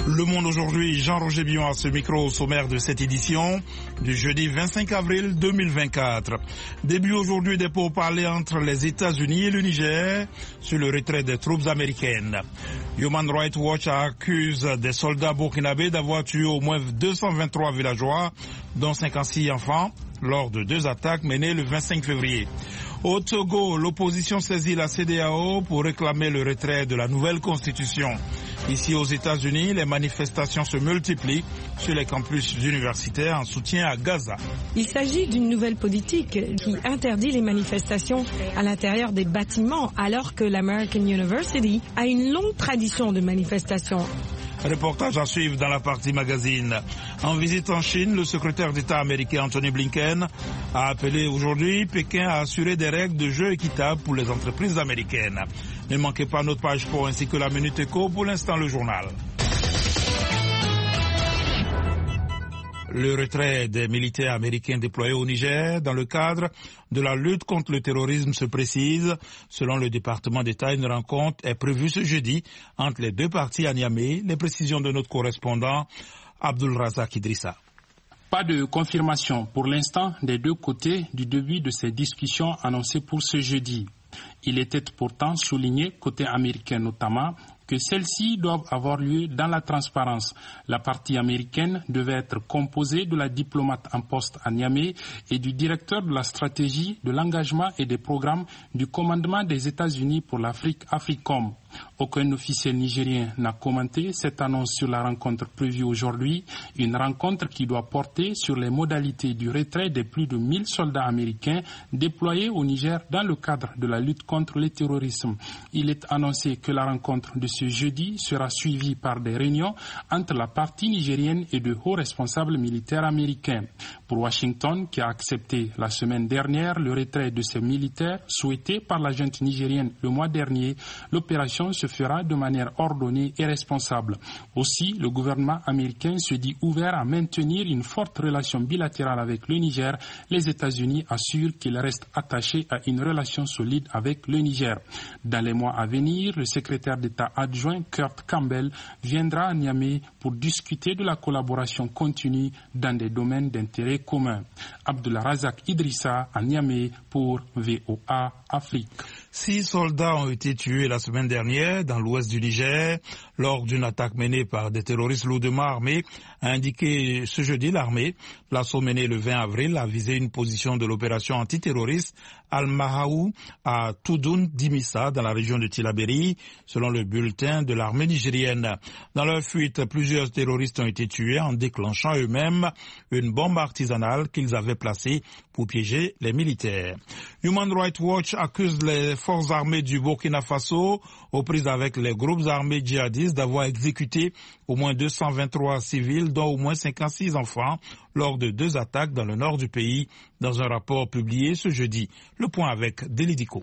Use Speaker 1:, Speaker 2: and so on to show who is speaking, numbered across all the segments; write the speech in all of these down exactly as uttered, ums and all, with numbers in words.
Speaker 1: Le Monde aujourd'hui, Jean-Roger Billon à ce micro au sommaire de cette édition du jeudi vingt-cinq avril deux mille vingt-quatre. Début aujourd'hui des pourparlers entre les États-Unis et le Niger sur le retrait des troupes américaines. Human Rights Watch accuse des soldats burkinabés d'avoir tué au moins deux cent vingt-trois villageois, dont cinquante-six enfants, lors de deux attaques menées le vingt-cinq février. Au Togo, l'opposition saisit la C E D E A O pour réclamer le retrait de la nouvelle constitution. Ici aux États-Unis, les manifestations se multiplient sur les campus universitaires en soutien à Gaza.
Speaker 2: Il s'agit d'une nouvelle politique qui interdit les manifestations à l'intérieur des bâtiments alors que l'American University a une longue tradition de manifestations.
Speaker 1: Reportage à suivre dans la partie magazine. En visite en Chine, le secrétaire d'État américain Anthony Blinken a appelé aujourd'hui Pékin à assurer des règles de jeu équitables pour les entreprises américaines. Ne manquez pas notre page sport ainsi que la Minute Éco. Pour l'instant, le journal. Le retrait des militaires américains déployés au Niger dans le cadre de la lutte contre le terrorisme se précise. Selon le département d'État, une rencontre est prévue ce jeudi entre les deux parties à Niamey. Les précisions de notre correspondant Abdul Razak Idrissa.
Speaker 3: Pas de confirmation pour l'instant des deux côtés du début de ces discussions annoncées pour ce jeudi. Il était pourtant souligné, côté américain notamment, que celles-ci doivent avoir lieu dans la transparence. La partie américaine devait être composée de la diplomate en poste à Niamey et du directeur de la stratégie, de l'engagement et des programmes du commandement des États-Unis pour l'Afrique, AFRICOM. Aucun officiel nigérien n'a commenté cette annonce sur la rencontre prévue aujourd'hui, une rencontre qui doit porter sur les modalités du retrait des plus de mille soldats américains déployés au Niger dans le cadre de la lutte contre le terrorisme. Il est annoncé que la rencontre de ce jeudi sera suivie par des réunions entre la partie nigérienne et de hauts responsables militaires américains. Pour Washington, qui a accepté la semaine dernière le retrait de ces militaires souhaité par la junte nigérienne le mois dernier, l'opération se fera de manière ordonnée et responsable. Aussi, le gouvernement américain se dit ouvert à maintenir une forte relation bilatérale avec le Niger. Les États-Unis assurent qu'ils restent attachés à une relation solide avec le Niger. Dans les mois à venir, le secrétaire d'État adjoint Kurt Campbell viendra à Niamey pour discuter de la collaboration continue dans des domaines d'intérêt commun. Abdullah Razak Idrissa à Niamey pour V O A Afrique.
Speaker 1: Six soldats ont été tués la semaine dernière dans l'ouest du Niger lors d'une attaque menée par des terroristes lourdement armés, a indiqué ce jeudi l'armée. L'assaut mené le vingt avril a visé une position de l'opération antiterroriste Al-Mahaou à Toudoun Dimissa dans la région de Tillabéri, selon le bulletin de l'armée nigérienne. Dans leur fuite, plusieurs terroristes ont été tués en déclenchant eux-mêmes une bombe artisanale qu'ils avaient placée pour piéger les militaires. Human Rights Watch accuse les forces armées du Burkina Faso, aux prises avec les groupes armés djihadistes, d'avoir exécuté au moins deux cent vingt-trois civils, dont au moins cinquante-six enfants, lors de deux attaques dans le nord du pays, dans un rapport publié ce jeudi. Le point avec Delidico.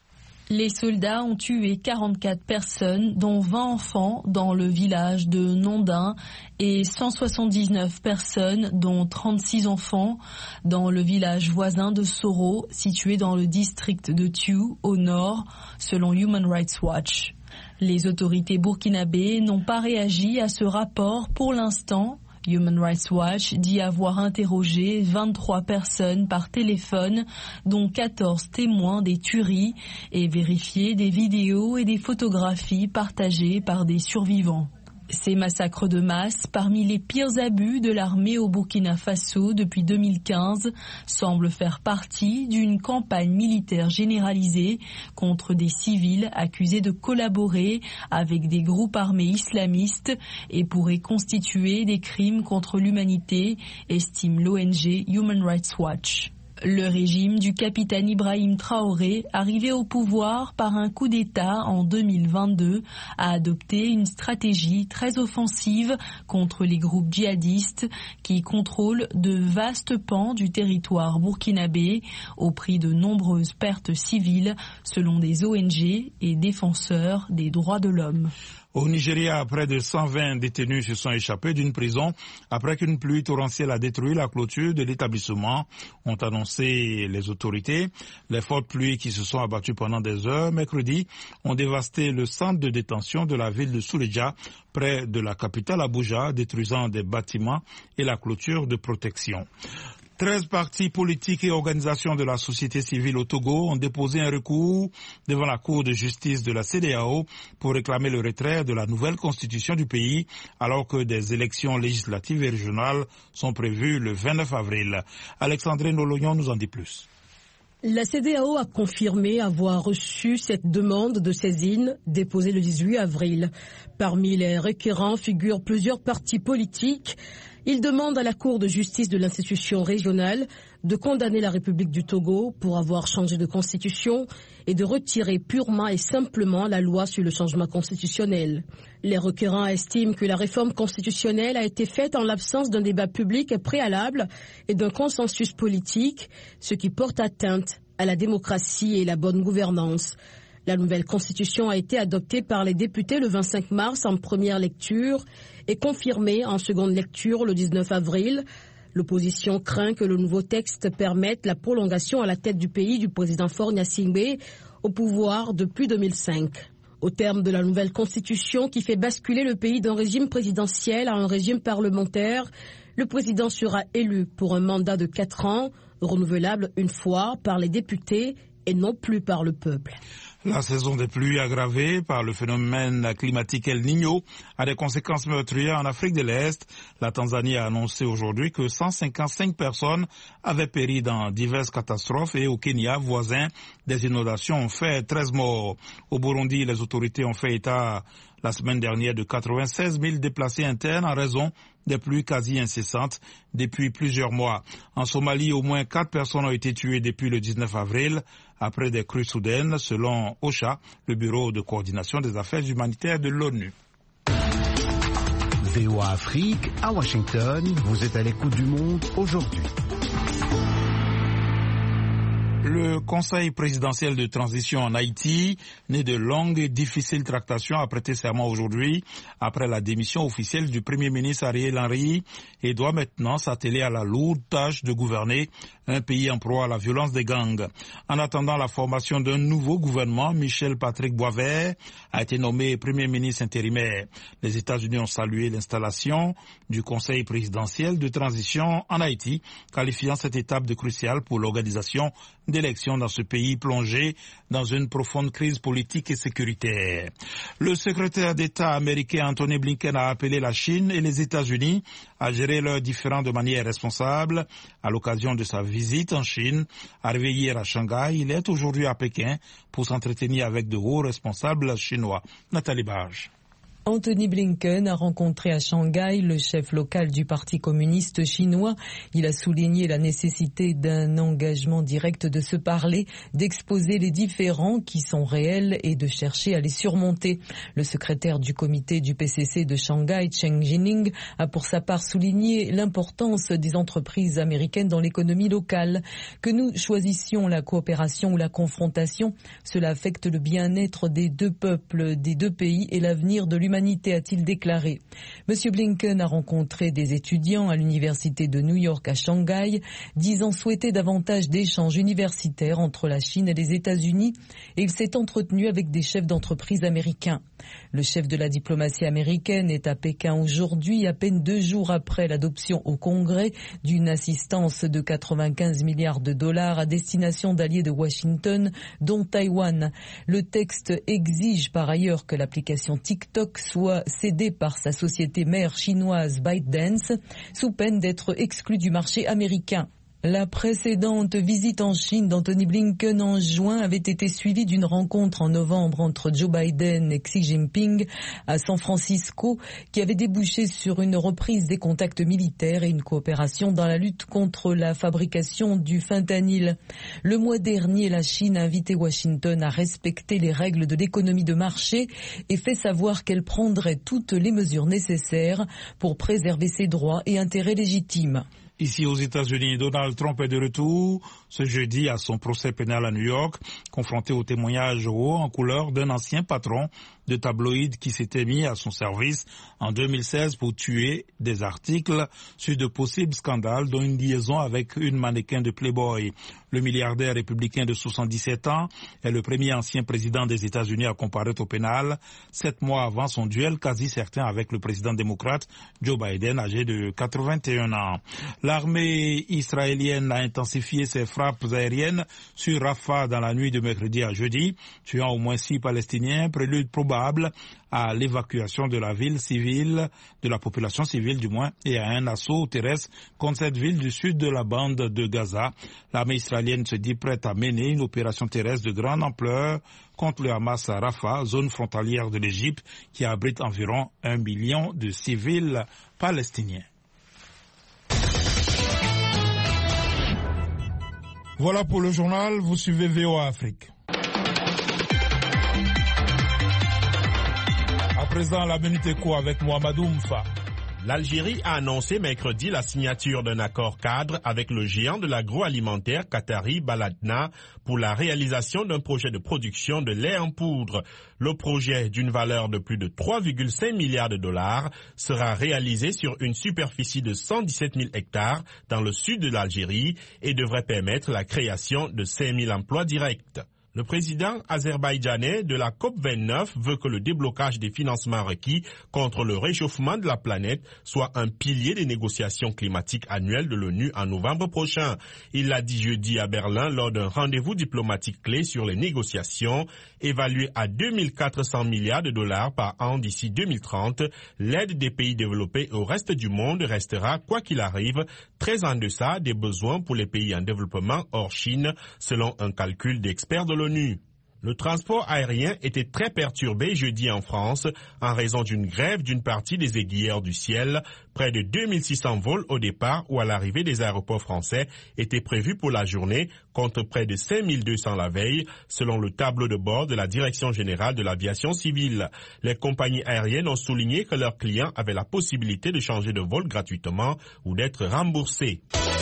Speaker 4: Les soldats ont tué quarante-quatre personnes, dont vingt enfants, dans le village de Nondin et cent soixante-dix-neuf personnes, dont trente-six enfants, dans le village voisin de Soro, situé dans le district de Thiou, au nord, selon Human Rights Watch. Les autorités burkinabées n'ont pas réagi à ce rapport pour l'instant. Human Rights Watch dit avoir interrogé vingt-trois personnes par téléphone, dont quatorze témoins des tueries, et vérifié des vidéos et des photographies partagées par des survivants. Ces massacres de masse, parmi les pires abus de l'armée au Burkina Faso depuis deux mille quinze, semblent faire partie d'une campagne militaire généralisée contre des civils accusés de collaborer avec des groupes armés islamistes et pourraient constituer des crimes contre l'humanité, estime l'O N G Human Rights Watch. Le régime du capitaine Ibrahim Traoré, arrivé au pouvoir par un coup d'État en deux mille vingt-deux, a adopté une stratégie très offensive contre les groupes djihadistes qui contrôlent de vastes pans du territoire burkinabé au prix de nombreuses pertes civiles selon des O N G et défenseurs des droits de l'homme.
Speaker 1: Au Nigeria, près de cent vingt détenus se sont échappés d'une prison après qu'une pluie torrentielle a détruit la clôture de l'établissement, ont annoncé les autorités. Les fortes pluies qui se sont abattues pendant des heures mercredi ont dévasté le centre de détention de la ville de Suleja, près de la capitale Abuja, détruisant des bâtiments et la clôture de protection. Treize partis politiques et organisations de la société civile au Togo ont déposé un recours devant la Cour de justice de la C E D E A O pour réclamer le retrait de la nouvelle constitution du pays, alors que des élections législatives et régionales sont prévues le vingt-neuf avril. Alexandre Nolognon nous en dit plus.
Speaker 5: La C E D E A O a confirmé avoir reçu cette demande de saisine déposée le dix-huit avril. Parmi les requérants figurent plusieurs partis politiques. Il demande à la Cour de justice de l'institution régionale de condamner la République du Togo pour avoir changé de constitution et de retirer purement et simplement la loi sur le changement constitutionnel. Les requérants estiment que la réforme constitutionnelle a été faite en l'absence d'un débat public préalable et d'un consensus politique, ce qui porte atteinte à la démocratie et la bonne gouvernance. La nouvelle constitution a été adoptée par les députés le vingt-cinq mars en première lecture et confirmée en seconde lecture le dix-neuf avril. L'opposition craint que le nouveau texte permette la prolongation à la tête du pays du président Faure Gnassingbé au pouvoir depuis deux mille cinq. Au terme de la nouvelle constitution qui fait basculer le pays d'un régime présidentiel à un régime parlementaire, le président sera élu pour un mandat de quatre ans, renouvelable une fois par les députés et non plus par le peuple.
Speaker 1: La saison des pluies aggravée par le phénomène climatique El Niño a des conséquences meurtrières en Afrique de l'Est. La Tanzanie a annoncé aujourd'hui que cent cinquante-cinq personnes avaient péri dans diverses catastrophes et au Kenya, voisin, des inondations ont fait treize morts. Au Burundi, les autorités ont fait état la semaine dernière de quatre-vingt-seize mille déplacés internes en raison des pluies quasi incessantes depuis plusieurs mois. En Somalie, au moins quatre personnes ont été tuées depuis le dix-neuf avril après des crues soudaines, selon OCHA, le Bureau de coordination des affaires humanitaires de l'ONU.
Speaker 6: V O A Afrique, à Washington, vous êtes à l'écoute du monde aujourd'hui.
Speaker 1: Le Conseil présidentiel de transition en Haïti, né de longues et difficiles tractations, a prêté serment aujourd'hui après la démission officielle du Premier ministre Ariel Henry et doit maintenant s'atteler à la lourde tâche de gouverner un pays en proie à la violence des gangs. En attendant la formation d'un nouveau gouvernement, Michel Patrick Boisvert a été nommé Premier ministre intérimaire. Les États-Unis ont salué l'installation du Conseil présidentiel de transition en Haïti, qualifiant cette étape de cruciale pour l'organisation d'élections dans ce pays plongé dans une profonde crise politique et sécuritaire. Le secrétaire d'État américain Anthony Blinken a appelé la Chine et les États-Unis à gérer leurs différends de manière responsable. À l'occasion de sa visite en Chine, arrivé hier à Shanghai, il est aujourd'hui à Pékin pour s'entretenir avec de hauts responsables chinois. Nathalie Barge.
Speaker 7: Anthony Blinken a rencontré à Shanghai le chef local du Parti communiste chinois. Il a souligné la nécessité d'un engagement direct de se parler, d'exposer les différends qui sont réels et de chercher à les surmonter. Le secrétaire du comité du P C C de Shanghai, Cheng Jining, a pour sa part souligné l'importance des entreprises américaines dans l'économie locale. Que nous choisissions la coopération ou la confrontation, cela affecte le bien-être des deux peuples, des deux pays et l'avenir de l'humanité, a-t-il déclaré. Monsieur Blinken a rencontré des étudiants à l'université de New York à Shanghai, disant souhaiter davantage d'échanges universitaires entre la Chine et les États-Unis, et il s'est entretenu avec des chefs d'entreprise américains. Le chef de la diplomatie américaine est à Pékin aujourd'hui, à peine deux jours après l'adoption au Congrès d'une assistance de quatre-vingt-quinze milliards de dollars à destination d'alliés de Washington, dont Taïwan. Le texte exige par ailleurs que l'application TikTok soit cédée par sa société mère chinoise ByteDance, sous peine d'être exclue du marché américain. La précédente visite en Chine d'Anthony Blinken en juin avait été suivie d'une rencontre en novembre entre Joe Biden et Xi Jinping à San Francisco qui avait débouché sur une reprise des contacts militaires et une coopération dans la lutte contre la fabrication du fentanyl. Le mois dernier, la Chine a invité Washington à respecter les règles de l'économie de marché et fait savoir qu'elle prendrait toutes les mesures nécessaires pour préserver ses droits et intérêts légitimes.
Speaker 1: Ici aux États-Unis, Donald Trump est de retour ce jeudi à son procès pénal à New York, confronté au témoignage haut en couleur d'un ancien patron de tabloïd qui s'était mis à son service en deux mille seize pour tuer des articles sur de possibles scandales, dont une liaison avec une mannequin de Playboy. Le milliardaire républicain de soixante-dix-sept ans est le premier ancien président des États-Unis à comparaître au pénal, sept mois avant son duel quasi certain avec le président démocrate Joe Biden, âgé de quatre-vingt-un ans. L'armée israélienne a intensifié ses frappes aériennes sur Rafah dans la nuit de mercredi à jeudi, tuant au moins six Palestiniens, prélude probable à l'évacuation de la ville civile, de la population civile du moins, et à un assaut terrestre contre cette ville du sud de la bande de Gaza. L'armée israélienne se dit prête à mener une opération terrestre de grande ampleur contre le Hamas à Rafah, zone frontalière de l'Égypte, qui abrite environ un million de civils palestiniens. Voilà pour le journal, vous suivez V O A Afrique. À présent, la Minute Éco avec Mohamedou Mfa.
Speaker 8: L'Algérie a annoncé mercredi la signature d'un accord cadre avec le géant de l'agroalimentaire qatari Baladna pour la réalisation d'un projet de production de lait en poudre. Le projet, d'une valeur de plus de trois virgule cinq milliards de dollars, sera réalisé sur une superficie de cent dix-sept mille hectares dans le sud de l'Algérie et devrait permettre la création de cinq mille emplois directs. Le président azerbaïdjanais de la COP vingt-neuf veut que le déblocage des financements requis contre le réchauffement de la planète soit un pilier des négociations climatiques annuelles de l'ONU en novembre prochain. Il l'a dit jeudi à Berlin lors d'un rendez-vous diplomatique clé sur les négociations. Évalué à deux mille quatre cents milliards de dollars par an d'ici deux mille trente, l'aide des pays développés au reste du monde restera, quoi qu'il arrive, très en deçà des besoins pour les pays en développement hors Chine, selon un calcul d'experts de l'ONU. Le transport aérien était très perturbé jeudi en France en raison d'une grève d'une partie des aiguilleurs du ciel. Près de deux mille six cents vols au départ ou à l'arrivée des aéroports français étaient prévus pour la journée, contre près de cinq mille deux cents la veille, selon le tableau de bord de la Direction générale de l'aviation civile. Les compagnies aériennes ont souligné que leurs clients avaient la possibilité de changer de vol gratuitement ou d'être remboursés.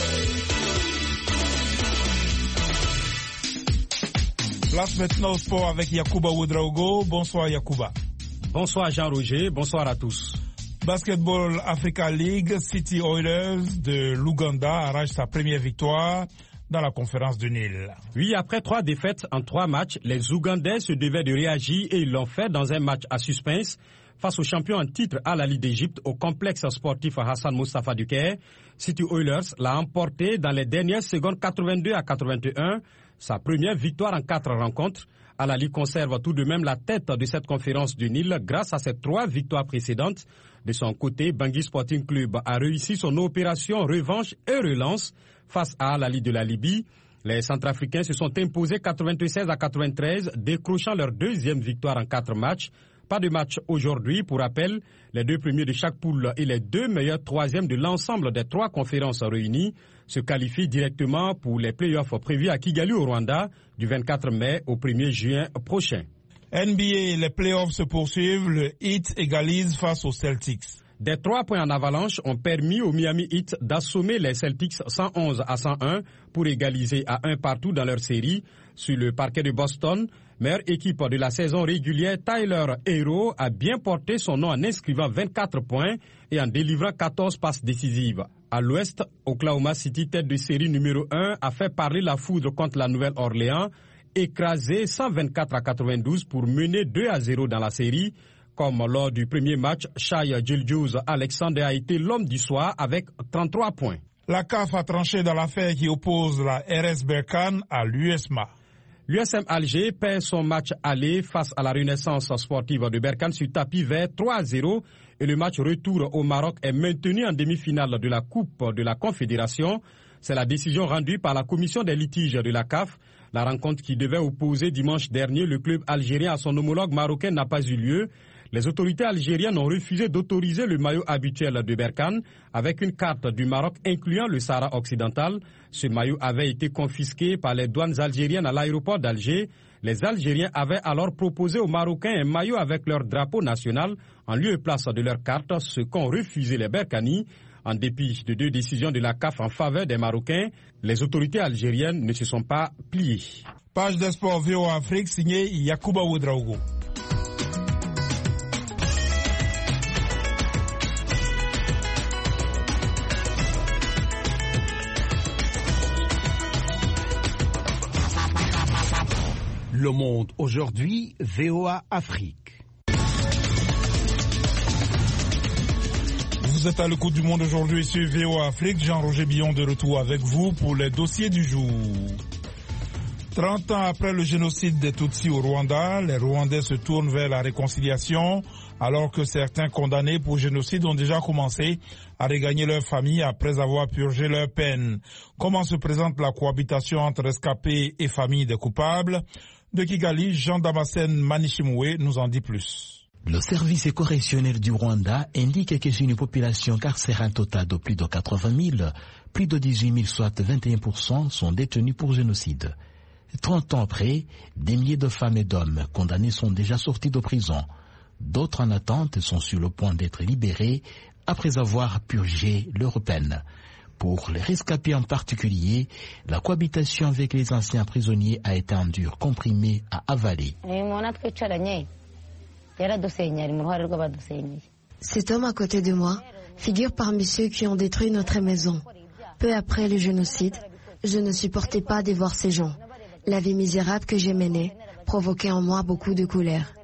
Speaker 1: Place maintenant au sport avec Yacouba Ouedraogo. Bonsoir Yacouba.
Speaker 9: Bonsoir Jean-Roger, bonsoir à tous.
Speaker 1: Basketball Africa League, City Oilers de l'Ouganda arrache sa première victoire dans la conférence du Nil.
Speaker 9: Oui, après trois défaites en trois matchs, les Ougandais se devaient de réagir et ils l'ont fait dans un match à suspense face au champion en titre Al Ahly d'Égypte au complexe sportif Hassan Moustapha du Caire. City Oilers l'a emporté dans les dernières secondes quatre-vingt-deux à quatre-vingt-un. Sa première victoire en quatre rencontres. Al Ahly conserve tout de même la tête de cette conférence du Nil grâce à ses trois victoires précédentes. De son côté, Bangui Sporting Club a réussi son opération revanche et relance face à Al Ahly de la Libye. Les Centrafricains se sont imposés quatre-vingt-seize à quatre-vingt-treize, décrochant leur deuxième victoire en quatre matchs. Pas de match aujourd'hui. Pour rappel, les deux premiers de chaque poule et les deux meilleurs troisièmes de l'ensemble des trois conférences réunies se qualifient directement pour les play-offs prévus à Kigali au Rwanda du vingt-quatre mai au premier juin prochain.
Speaker 1: N B A, les play-offs se poursuivent. Le Heat égalise face aux Celtics.
Speaker 9: Des trois points en avalanche ont permis au Miami Heat d'assommer les Celtics cent onze à cent un pour égaliser à un partout dans leur série. Sur le parquet de Boston, meilleure équipe de la saison régulière, Tyler Herro a bien porté son nom en inscrivant vingt-quatre points et en délivrant quatorze passes décisives. À l'ouest, Oklahoma City, tête de série numéro un, a fait parler la foudre contre la Nouvelle-Orléans, écrasé cent vingt-quatre à quatre-vingt-douze pour mener deux à zéro dans la série. Comme lors du premier match, Shai Gilgeous-Alexander a été l'homme du soir avec trente-trois points.
Speaker 1: La C A F a tranché dans l'affaire qui oppose la R S Berkane à l'U S M A.
Speaker 9: L'U S M Alger perd son match aller face à la Renaissance sportive de Berkane sur tapis vert trois à zéro et le match retour au Maroc est maintenu en demi-finale de la Coupe de la Confédération. C'est la décision rendue par la commission des litiges de la C A F. La rencontre qui devait opposer dimanche dernier le club algérien à son homologue marocain n'a pas eu lieu. Les autorités algériennes ont refusé d'autoriser le maillot habituel de Berkane avec une carte du Maroc incluant le Sahara occidental. Ce maillot avait été confisqué par les douanes algériennes à l'aéroport d'Alger. Les Algériens avaient alors proposé aux Marocains un maillot avec leur drapeau national en lieu et place de leur carte, ce qu'ont refusé les Berkanis. En dépit de deux décisions de la C A F en faveur des Marocains, les autorités algériennes ne se sont pas pliées.
Speaker 1: Page de sport V O A Afrique signée Yacouba Ouedraogo.
Speaker 6: Le Monde aujourd'hui, V O A Afrique.
Speaker 1: Vous êtes à l'écoute du Monde aujourd'hui sur V O A Afrique. Jean-Roger Billon de retour avec vous pour les dossiers du jour. trente ans après le génocide des Tutsis au Rwanda, les Rwandais se tournent vers la réconciliation alors que certains condamnés pour génocide ont déjà commencé à regagner leur famille après avoir purgé leur peine. Comment se présente la cohabitation entre rescapés et familles des coupables? De Kigali, Jean-Damascène Manishimwe nous en dit plus.
Speaker 10: Le service correctionnel du Rwanda indique que c'est une population carcérale totale de plus de quatre-vingt mille, plus de dix-huit mille, soit vingt et un pour cent, sont détenus pour génocide. trente ans après, des milliers de femmes et d'hommes condamnés sont déjà sortis de prison. D'autres en attente sont sur le point d'être libérés après avoir purgé leur peine. Pour les rescapés en particulier, la cohabitation avec les anciens prisonniers a été en dur comprimé à avaler.
Speaker 11: Cet homme à côté de moi figure parmi ceux qui ont détruit notre maison. Peu après le génocide, je ne supportais pas de voir ces gens. La vie misérable que j'ai menée provoquait en moi beaucoup de colère.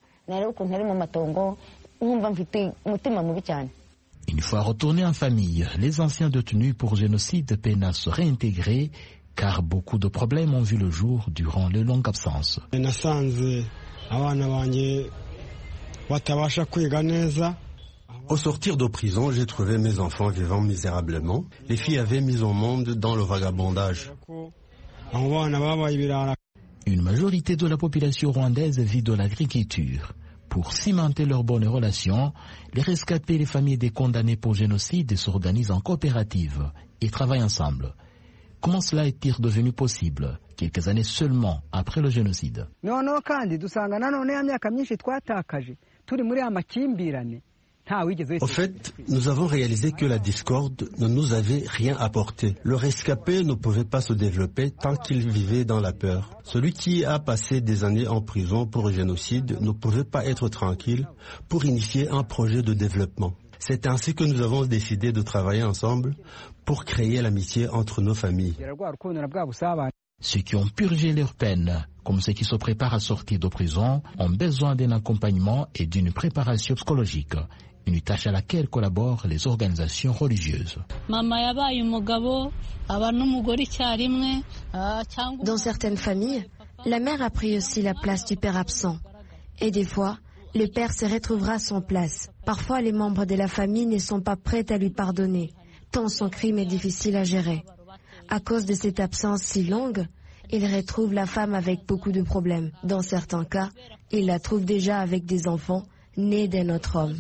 Speaker 10: Une fois retournés en famille, les anciens détenus pour génocide peinent à se réintégrer car beaucoup de problèmes ont vu le jour durant les longues absences.
Speaker 12: Au sortir de prison, j'ai trouvé mes enfants vivant misérablement. Les filles avaient mis au monde dans le vagabondage.
Speaker 10: Une majorité de la population rwandaise vit de l'agriculture. Pour cimenter leurs bonnes relations, les rescapés et les familles des condamnés pour génocide s'organisent en coopérative et travaillent ensemble. Comment cela est-il devenu possible, quelques années seulement après le génocide?
Speaker 12: Au fait, nous avons réalisé que la discorde ne nous avait rien apporté. Le rescapé ne pouvait pas se développer tant qu'il vivait dans la peur. Celui qui a passé des années en prison pour génocide ne pouvait pas être tranquille pour initier un projet de développement. C'est ainsi que nous avons décidé de travailler ensemble pour créer l'amitié entre nos familles.
Speaker 10: Ceux qui ont purgé leur peine, comme ceux qui se préparent à sortir de prison, ont besoin d'un accompagnement et d'une préparation psychologique. Une tâche à laquelle collaborent les organisations religieuses.
Speaker 11: Dans certaines familles, la mère a pris aussi la place du père absent. Et des fois, le père se retrouvera à son place. Parfois, les membres de la famille ne sont pas prêts à lui pardonner, tant son crime est difficile à gérer. À cause de cette absence si longue, il retrouve la femme avec beaucoup de problèmes. Dans certains cas, il la trouve déjà avec des enfants nés d'un autre homme.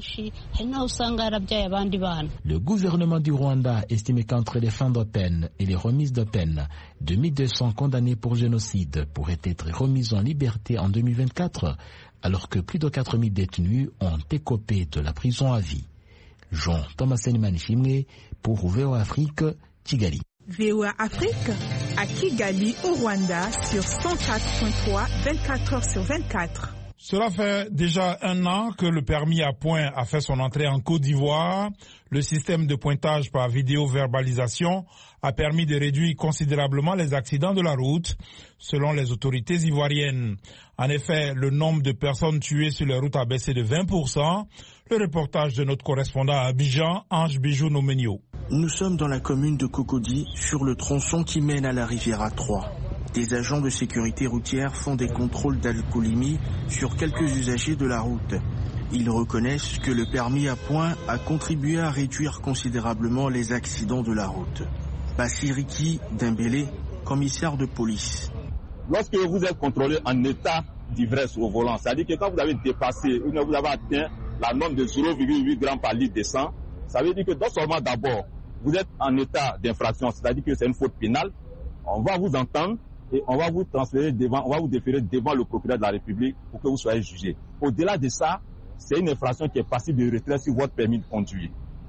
Speaker 10: Le gouvernement du Rwanda estime qu'entre les fins de peine et les remises de peine, deux mille deux cents condamnés pour génocide pourraient être remis en liberté en deux mille vingt-quatre, alors que plus de quatre mille détenus ont écopé de la prison à vie. Jean-Damascène Manishimwe pour V O A Afrique, Kigali.
Speaker 13: V O A Afrique à Kigali au Rwanda sur cent quatre point trois, vingt-quatre heures sur vingt-quatre.
Speaker 1: Cela fait déjà un an que le permis à points a fait son entrée en Côte d'Ivoire. Le système de pointage par vidéo-verbalisation a permis de réduire considérablement les accidents de la route, selon les autorités ivoiriennes. En effet, le nombre de personnes tuées sur les routes a baissé de vingt pour cent. Le reportage de notre correspondant à Abidjan, Ange Bijou Nomenio.
Speaker 14: Nous sommes dans la commune de Cocody, sur le tronçon qui mène à la rivière A trois. Des agents de sécurité routière font des contrôles d'alcoolémie sur quelques usagers de la route. Ils reconnaissent que le permis à points a contribué à réduire considérablement les accidents de la route. Bassiriki Dembélé, commissaire de police.
Speaker 15: Lorsque vous êtes contrôlé en état d'ivresse au volant, c'est-à-dire que quand vous avez dépassé ou vous avez atteint la norme de zéro virgule huit grammes par litre de sang, ça veut dire que non seulement d'abord, vous êtes en état d'infraction, c'est-à-dire que c'est une faute pénale, on va vous entendre et on va vous transférer devant, on va vous déférer devant le procureur de la République pour que vous soyez jugé. Au-delà de ça, c'est une infraction qui est passible de retrait sur votre permis de conduire.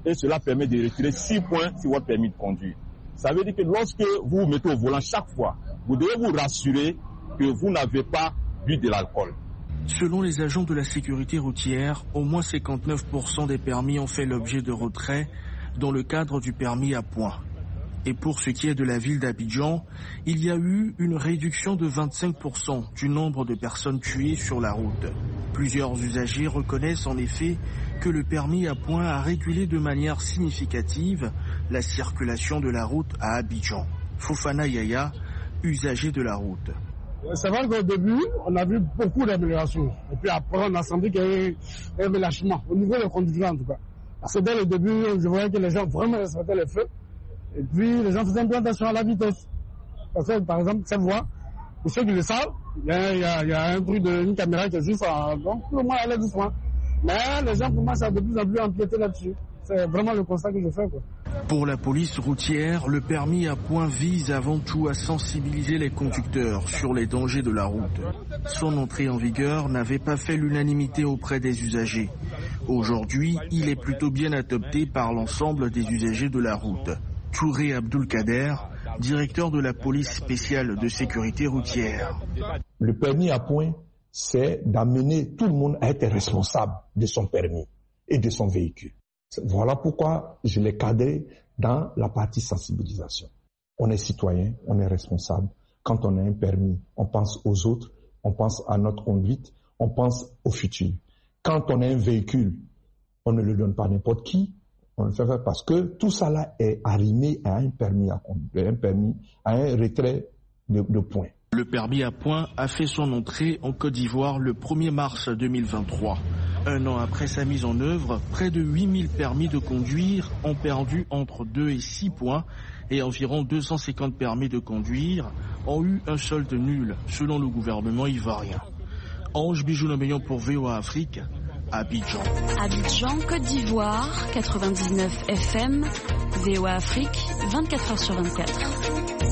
Speaker 15: et cela permet de retirer six points sur votre permis de conduire. Ça veut dire que lorsque vous vous mettez au volant chaque fois, vous devez vous rassurer que vous n'avez pas bu de l'alcool.
Speaker 14: Selon les agents de la sécurité routière, au moins cinquante-neuf pour cent des permis ont fait l'objet de retrait dans le cadre du permis à points. Et pour ce qui est de la ville d'Abidjan, il y a eu une réduction de vingt-cinq pour cent du nombre de personnes tuées sur la route. Plusieurs usagers reconnaissent en effet que le permis à points a régulé de manière significative la circulation de la route à Abidjan. Fofana Yaya, usager de la route.
Speaker 16: C'est vrai qu'au début, on a vu beaucoup d'améliorations. Et puis après, on a senti qu'il y avait un relâchement, au niveau des conducteurs en tout cas. Parce que dès le début, je voyais que les gens vraiment respectaient les feux. Et puis, les gens faisaient un peu attention à la vitesse. Parce que, par exemple, cette voie, pour ceux qui le savent, il y a, il y a, il y a un truc d'une caméra qui est juste à, donc, tout le monde allait doucement. Mais les gens commencent à de plus en plus empiéter là-dessus. C'est vraiment le constat que je fais, quoi.
Speaker 14: Pour la police routière, le permis à points vise avant tout à sensibiliser les conducteurs sur les dangers de la route. Son entrée en vigueur n'avait pas fait l'unanimité auprès des usagers. Aujourd'hui, il est plutôt bien adopté par l'ensemble des usagers de la route. Touré Abdulkader, directeur de la police spéciale de sécurité routière.
Speaker 17: Le permis à points, c'est d'amener tout le monde à être responsable de son permis et de son véhicule. Voilà pourquoi je l'ai cadré dans la partie sensibilisation. On est citoyen, on est responsable. Quand on a un permis, on pense aux autres, on pense à notre conduite, on pense au futur. Quand on a un véhicule, on ne le donne pas à n'importe qui, on le fait parce que tout ça là est arrimé à un permis à conduire, un permis, à un retrait de, de points.
Speaker 14: Le permis à points a fait son entrée en Côte d'Ivoire le premier mars deux mille vingt-trois. Un an après sa mise en œuvre, près de huit mille permis de conduire ont perdu entre deux et six points et environ deux cent cinquante permis de conduire ont eu un solde nul, selon le gouvernement ivoirien. Ange Bijounomeillon pour V O A Afrique, Abidjan.
Speaker 18: Abidjan, Côte d'Ivoire, quatre-vingt-dix-neuf F M, V O A Afrique, vingt-quatre heures sur vingt-quatre.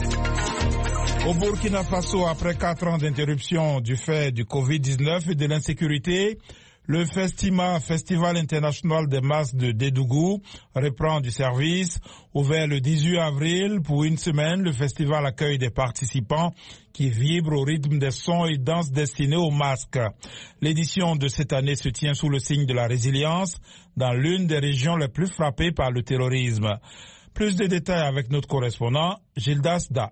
Speaker 1: Au Burkina Faso, après quatre ans d'interruption du fait du covid dix-neuf et de l'insécurité, le Festima, Festival international des masques de Dédougou, reprend du service. Ouvert le dix-huit avril pour une semaine, le festival accueille des participants qui vibrent au rythme des sons et danses destinés aux masques. L'édition de cette année se tient sous le signe de la résilience dans l'une des régions les plus frappées par le terrorisme. Plus de détails avec notre correspondant, Gildas Da.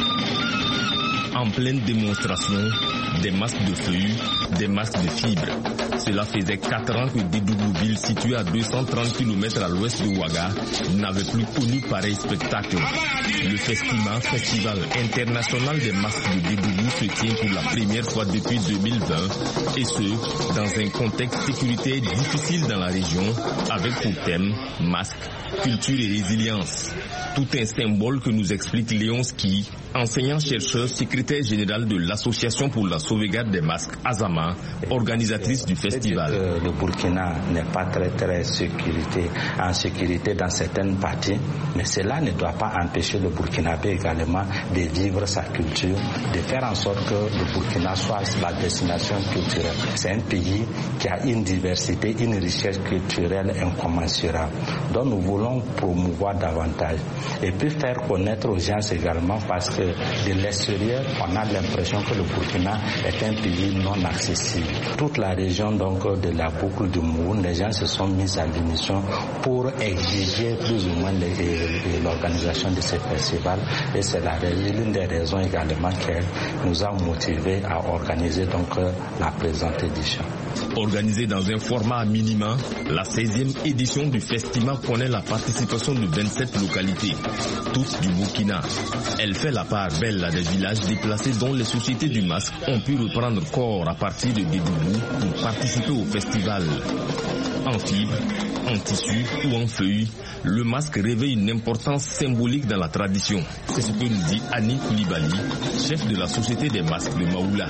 Speaker 19: En pleine démonstration, des masques de feuilles, des masques de fibres. Cela faisait quatre ans que Dédougouville, située à deux cent trente kilomètres à l'ouest de Ouaga, n'avait plus connu pareil spectacle. Le Festima, Festival international des masques de Dédougou, se tient pour la première fois depuis deux mille vingt, et ce, dans un contexte sécuritaire difficile dans la région, avec pour thème masques, culture et résilience. Tout un symbole que nous explique Léon Ski, enseignant-chercheur, secrétaire général de l'Association pour la sauvegarde des masques Azama, organisatrice du festival.
Speaker 20: Le Burkina n'est pas très très sécurité, en sécurité dans certaines parties, mais cela ne doit pas empêcher le Burkinabé également de vivre sa culture, de faire en sorte que le Burkina soit la destination culturelle. C'est un pays qui a une diversité, une richesse culturelle incommensurable, dont nous voulons promouvoir davantage. Et puis faire connaître aux gens également, parce que de l'extérieur, on a l'impression que le Burkina est un pays non accessible. Toute la région donc de la boucle du Mourne, les gens se sont mis à l'émission pour exiger plus ou moins l'organisation de ce festival, et c'est l'une des raisons également qui nous a motivés à organiser donc la présente édition.
Speaker 19: Organisée dans un format à minima, la seizième édition du Festima connaît la participation de vingt-sept localités, toutes du Burkina. Elle fait la part belle à des villages déplacés dont les sociétés du masque ont pu reprendre corps à partir de Dédougou pour participer au festival. En fibre, en tissu ou en feuilles, le masque revêt une importance symbolique dans la tradition. C'est ce que nous dit Annie Koulibaly, chef de la société des masques de Maoula.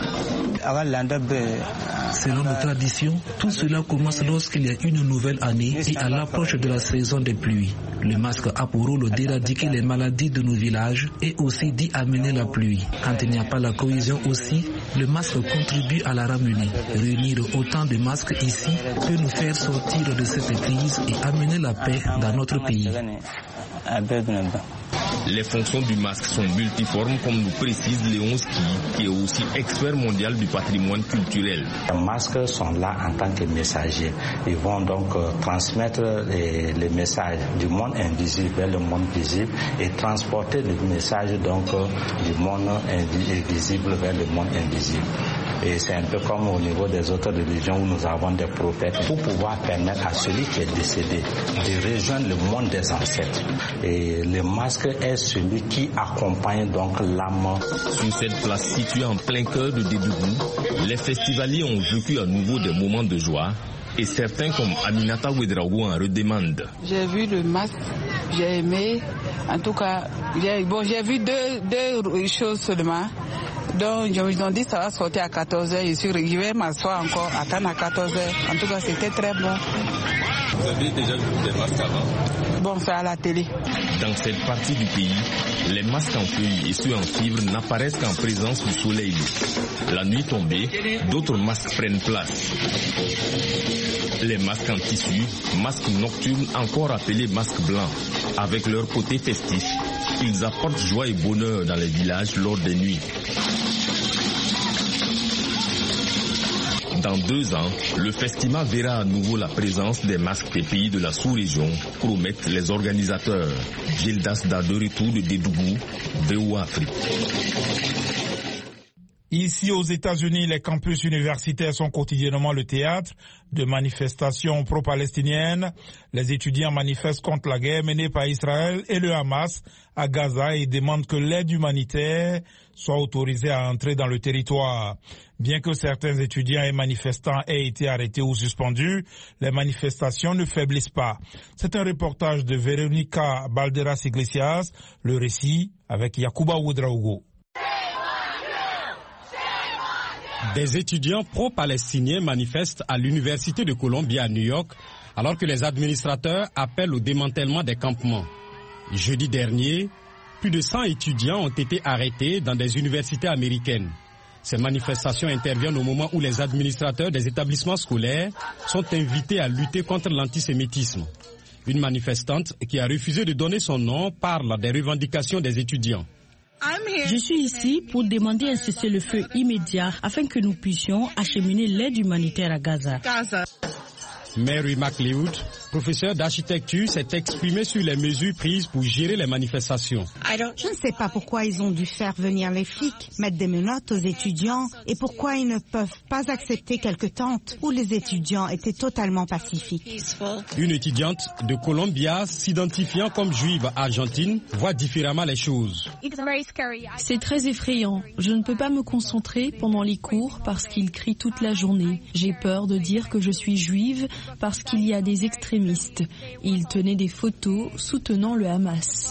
Speaker 21: Selon nos traditions, tout cela commence lorsqu'il y a une nouvelle année et à l'approche de la saison des pluies. Le masque a pour rôle d'éradiquer les maladies de nos villages et aussi d'y amener la pluie. Quand il n'y a pas la cohésion aussi, le masque contribue à la ramener. Réunir autant des masques ici peut nous faire sortir de cette crise et amener la paix dans notre pays.
Speaker 19: Les fonctions du masque sont multiformes, comme nous précise Léon Ski, qui est aussi expert mondial du patrimoine culturel.
Speaker 20: Les masques sont là en tant que messagers. Ils vont donc euh, transmettre les, les messages du monde invisible vers le monde visible et transporter les messages donc euh, du monde invisible vers le monde invisible. Et c'est un peu comme au niveau des autres religions où nous avons des prophètes pour pouvoir permettre à celui qui est décédé de rejoindre le monde des ancêtres. Et le masque est celui qui accompagne donc l'âme.
Speaker 19: Sur cette place située en plein cœur de Dédougou, les festivaliers ont vécu à nouveau des moments de joie. Et certains comme Aminata Ouedraogo en redemandent.
Speaker 2: J'ai vu le masque, j'ai aimé. En tout cas, j'ai, bon, j'ai vu deux, deux choses seulement. Donc, ils ont dit que ça va sortir à quatorze heures. Je suis je vais m'asseoir encore, attendre à quatorze heures. En tout cas, c'était très bon.
Speaker 19: Vous avez déjà vu des masques avant?
Speaker 2: Bon, c'est à la télé.
Speaker 19: Dans cette partie du pays, les masques en feuilles et ceux en fibre n'apparaissent qu'en présence du soleil. La nuit tombée, d'autres masques prennent place. Les masques en tissu, masques nocturnes encore appelés masques blancs, avec leur côté festif, ils apportent joie et bonheur dans les villages lors des nuits. Dans deux ans, le festival verra à nouveau la présence des masques des pays de la sous-région, promettent les organisateurs. Gildas Da de retour de Dédougou, V O A Afrique.
Speaker 1: Ici aux États-Unis, les campus universitaires sont quotidiennement le théâtre de manifestations pro-palestiniennes. Les étudiants manifestent contre la guerre menée par Israël et le Hamas à Gaza et demandent que l'aide humanitaire soit autorisée à entrer dans le territoire. Bien que certains étudiants et manifestants aient été arrêtés ou suspendus, les manifestations ne faiblissent pas. C'est un reportage de Veronica Balderas Iglesias, le récit avec Yacouba Ouedraogo.
Speaker 9: Des étudiants pro-palestiniens manifestent à l'Université de Columbia à New York, alors que les administrateurs appellent au démantèlement des campements. Jeudi dernier, plus de cent étudiants ont été arrêtés dans des universités américaines. Ces manifestations interviennent au moment où les administrateurs des établissements scolaires sont invités à lutter contre l'antisémitisme. Une manifestante qui a refusé de donner son nom parle des revendications des étudiants.
Speaker 22: Je suis ici pour demander un cessez-le-feu immédiat afin que nous puissions acheminer l'aide humanitaire à Gaza.
Speaker 9: Mary McLeod, professeure d'architecture, s'est exprimée sur les mesures prises pour gérer les manifestations.
Speaker 23: Je ne sais pas pourquoi ils ont dû faire venir les flics, mettre des menottes aux étudiants et pourquoi ils ne peuvent pas accepter quelques tentes où les étudiants étaient totalement pacifiques.
Speaker 9: Une étudiante de Columbia, s'identifiant comme juive argentine, voit différemment les choses.
Speaker 4: C'est très effrayant. Je ne peux pas me concentrer pendant les cours parce qu'ils crient toute la journée. J'ai peur de dire que je suis juive parce qu'il y a des extrémistes. Ils tenaient des photos soutenant le Hamas.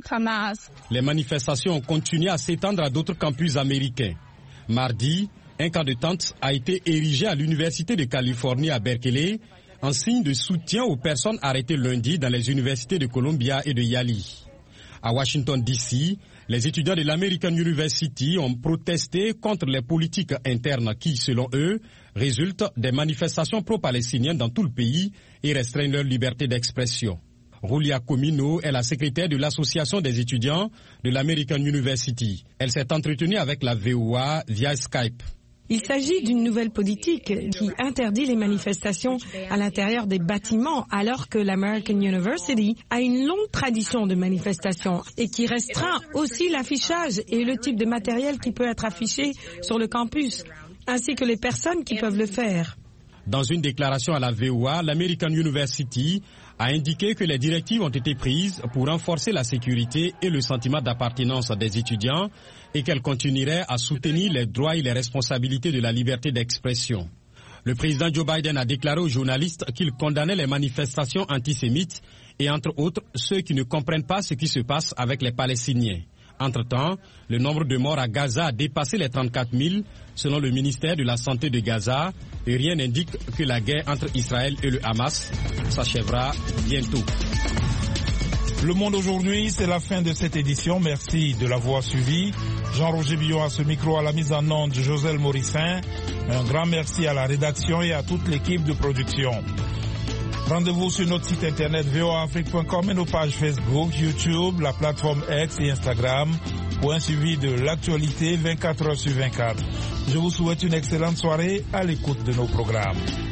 Speaker 9: Les manifestations ont continué à s'étendre à d'autres campus américains. Mardi, un camp de tente a été érigé à l'Université de Californie à Berkeley en signe de soutien aux personnes arrêtées lundi dans les universités de Columbia et de Yale. À Washington, D C, les étudiants de l'American University ont protesté contre les politiques internes qui, selon eux, résultent des manifestations pro-palestiniennes dans tout le pays et restreignent leur liberté d'expression. Julia Comino est la secrétaire de l'association des étudiants de l'American University. Elle s'est entretenue avec la V O A via Skype.
Speaker 5: Il s'agit d'une nouvelle politique qui interdit les manifestations à l'intérieur des bâtiments alors que l'American University a une longue tradition de manifestations et qui restreint aussi l'affichage et le type de matériel qui peut être affiché sur le campus, ainsi que les personnes qui peuvent le faire.
Speaker 9: Dans une déclaration à la V O A, l'American University a indiqué que les directives ont été prises pour renforcer la sécurité et le sentiment d'appartenance des étudiants et qu'elle continuerait à soutenir les droits et les responsabilités de la liberté d'expression. Le président Joe Biden a déclaré aux journalistes qu'il condamnait les manifestations antisémites et entre autres ceux qui ne comprennent pas ce qui se passe avec les Palestiniens. Entre-temps, le nombre de morts à Gaza a dépassé les trente-quatre mille, selon le ministère de la Santé de Gaza, et rien n'indique que la guerre entre Israël et le Hamas s'achèvera bientôt.
Speaker 1: Le Monde aujourd'hui, c'est la fin de cette édition. Merci de l'avoir suivi. Jean-Roger Billon à ce micro, à la mise en onde de Joselle Morissin. Un grand merci à la rédaction et à toute l'équipe de production. Rendez-vous sur notre site internet v o a afrique point com et nos pages Facebook, YouTube, la plateforme X et Instagram pour un suivi de l'actualité vingt-quatre heures sur vingt-quatre. Je vous souhaite une excellente soirée à l'écoute de nos programmes.